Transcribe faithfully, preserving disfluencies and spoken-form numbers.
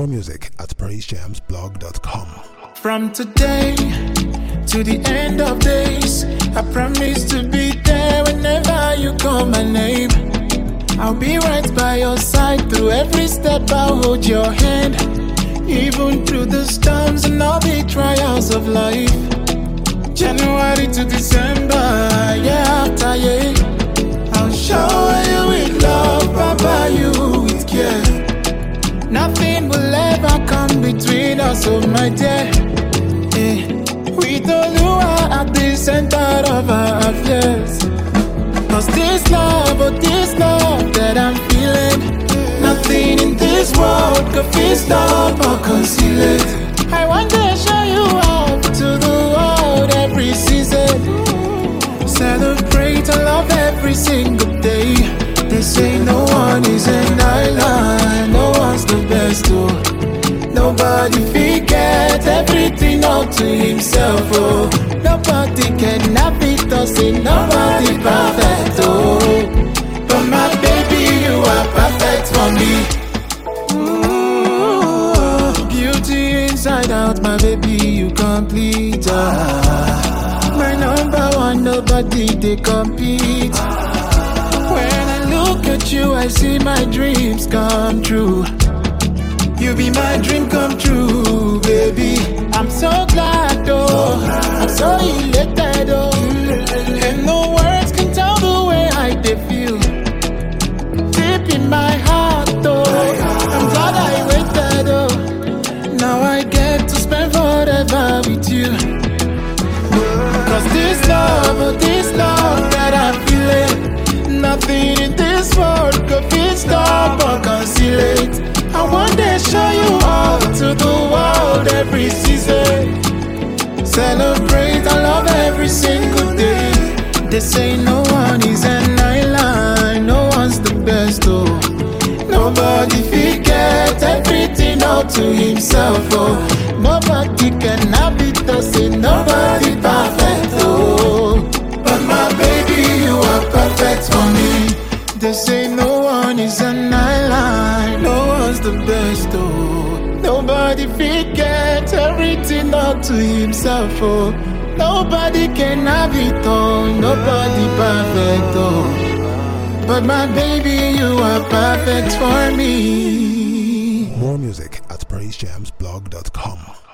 More music at praise jams blog dot com. From today to the end of days, I promise to be there whenever you call my name. I'll be right by your side through every step. I'll hold your hand, even through the storms and all the trials of life. January to December, yeah, after yeah, I'll shower you with love, papa you with care. Nothing will ever come between us, oh my dear. Eh, with Oluwa at the center of our affairs. Cause this love, oh this love that I'm feeling, nothing in this world could fit, stop or conceal it. I want to show you off to the world every season. Celebrate and love every single day. They say no one is an island, no one's the best, oh. Nobody forget everything all to himself, oh. Nobody can have it, or say nobody perfect, oh. But my baby, you are perfect for me. Ooh, beauty inside out, my baby, you complete, ah. My number one, nobody they compete. When I look at you, I see my dreams come true. You be my dream come true, baby. I'm so glad, oh. I'm so elated, oh. And no words can tell the way I they feel. Deep in my heart, oh. I'm glad I waited, oh. Now I get to spend forever with you. Cause this love, oh, this love that I'm feeling, nothing in this world could fit, stop or conceal it. I want to show you all to the world every season. Celebrate and love every single day. They say no one is an island, no one's the best, oh. Nobody forget everything all to himself, oh. Nobody can have it, or say nobody perfect, oh. But my baby, you are perfect for me. They say no one is an island, no one's the best, oh. Nobody forget everything all to himself, oh. Nobody can have it all, nobody perfect, oh. But my baby, you are perfect for me. More music at praise jams blog dot com.